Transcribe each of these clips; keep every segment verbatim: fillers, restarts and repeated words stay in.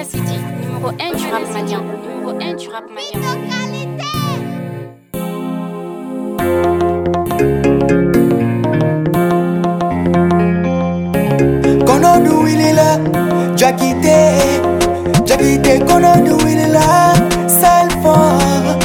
City, numéro un du rap malien. Numéro un du rap malien. Kono wilila, Jakite, Jakite, kono wilila, Salfon.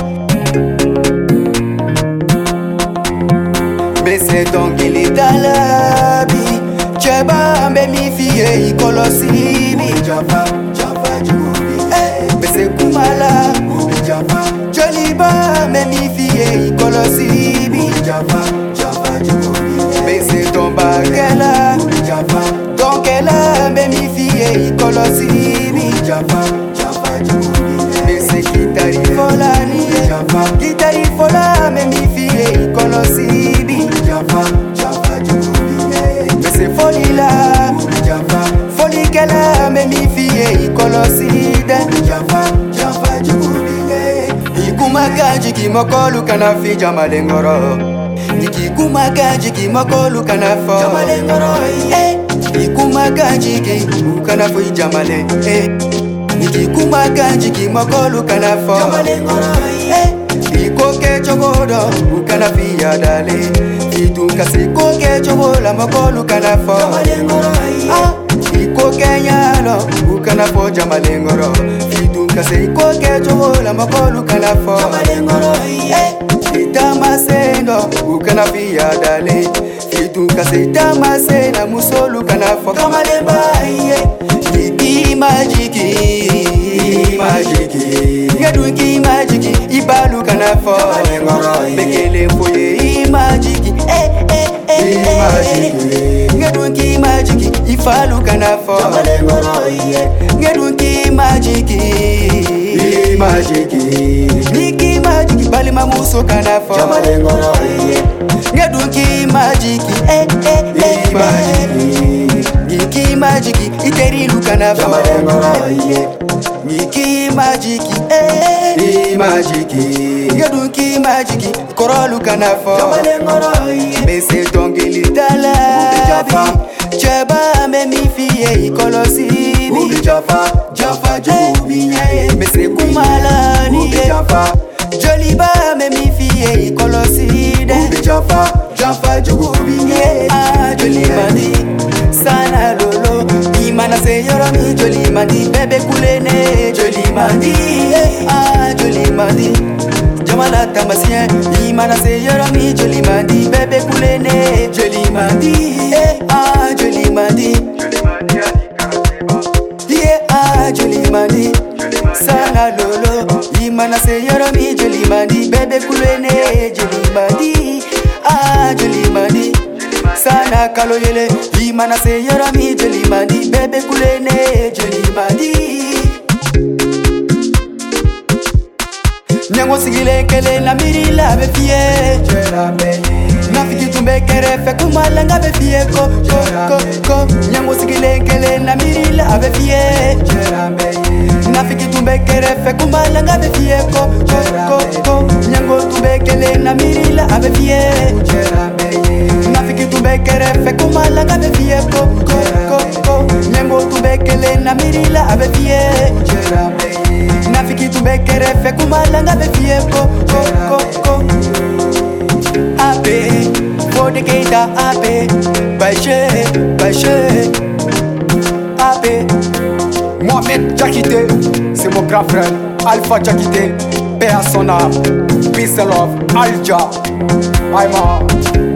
Bese tongili dalabi, Cheba mbe mi fiye ikolosimi. Java, Java jubi, bese kumala, Java, Joliba mbe mi fiye ikolosimi. Java, Java jubi, bese tomba kela, Java. Donc elle a même fille ikolosimi Java, Java jubi. Mais c'est qui t'arrive la nuit Java, qui t'arrive la même fille ikolosimi Java, Java jubi. Mais c'est folie là Java, folie qu'elle a même fille ikolosimi Java, Java jubi. Ikuma gaji ki mokolu kana fi jamalengoro. Nikikuma gaji ki mokolu kana fo jamalengoro. Ikuma ganjiki ukana fo jamale eh Nikikuma ganjiki makolu kana fo jamale ngoro eh Ikoke chogodo ukana fi yadale Itunka sikoke chogola makolu kana fo jamale ngoro ah Ikoke nyalo ukana fo jamale ngoro Itunka sikoke chogola makolu kana fo jamale ngoro eh Itama sendo ukana fi yadale Itunka seita masena musolu kana fo kamale baye Iki majiki majiki Ngadunki majiki ibalu kana fo Bekele foye majiki eh eh eh majiki Ngadunki majiki ifalu kana fo Ngadunki majiki majiki Niki majiki bali mamuso kana fo Ngadunki majiki eh eh eh majiki Niki majiki iterilu kana fo Niki majiki eh majiki Ngadunki majiki korolu kana fo Bese tongili dalabi Cheba me mi fiye ikolosimi Java, Java jubi Bese kumala ni Java Joliba me mi fiye ikoloside Java, Java jubi Ah jolimandi sana lolo Imana se yoro mi jolimandi Bebe kulene jolimandi Ah jolimandi Jamala tamasien Imana se yoro mi jolimandi Bebe kulene jolimandi Ah jolimandi Yeah ah jolimandi sana lolo Imana se yoro mi jolimandi Bebe kulene jolimandi Ah jolimandi sana kaloyele Imana se yoro mi jolimandi Bebe kulene jolimandi Nyango sigile kele na mirila be fie Nafiki tumbe kere fe kumala nga be fie ko ko ko ko Nyango sigile kele na mirila be fie Nafiki tumbe kere fe kumala nga be fie ko ko ko ko Nyango tumbe kele na mirila be fie Nafiki tumbe kere fe kumala nga be fie ko ko ko ko Nyango tumbe kele na mirila be fie Nafiki tumbe kere fe kumala nga be fie ko ko ko ko Ape, Fode Keita Ape, Baïché, Baïché, Ape. Mohamed Jakite, c'est mon grand frère, Alpha Jakite, paix à son âme, peace and love, Alja, Aïma.